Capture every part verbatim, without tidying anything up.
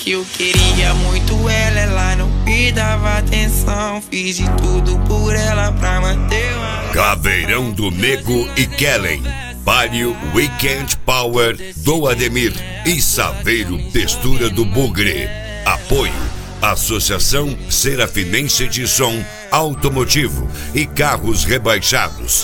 que eu queria muito ela, ela não me dava atenção. Fiz de tudo por ela pra manter uma... Caveirão do Nego e Kellen, Palio Weekend Power do Ademir e Saveiro Textura do Bugre. Apoio Associação Serafinense de Som Automotivo e Carros Rebaixados.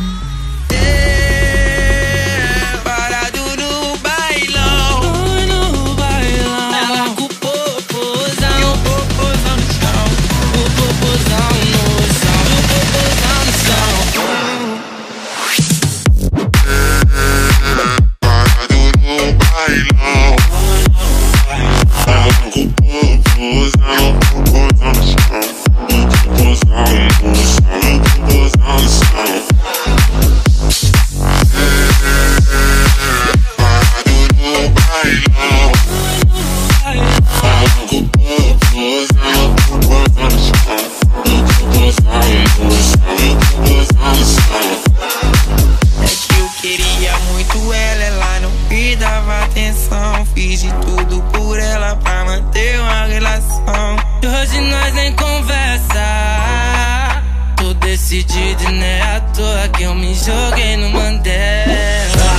Fiz de tudo por ela pra manter uma relação. E hoje nós nem conversa. Tô decidido e não é à toa que eu me joguei no Mandela.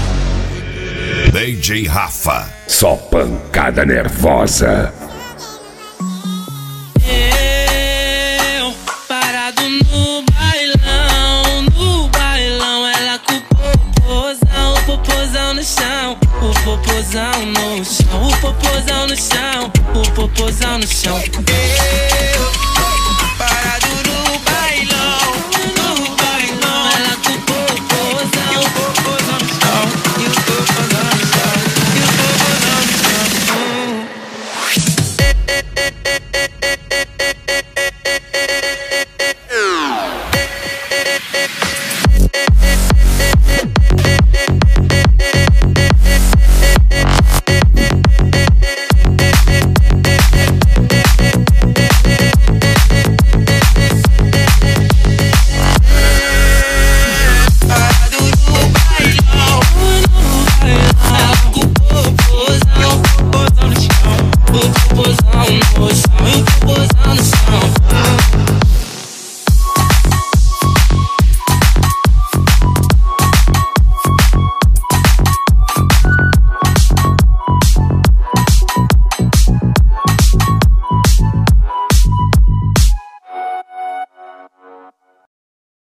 D J Rafa, só pancada nervosa. Eu parado no bailão, no bailão ela com o popozão, o popozão no chão. O popozão no chão, o popozão no chão, o popozão no chão. Eu, parado no bailão, no bailão, ela com o popozão, e o popozão no chão, e o popozão no chão, e o popozão no chão. Popozão no chão.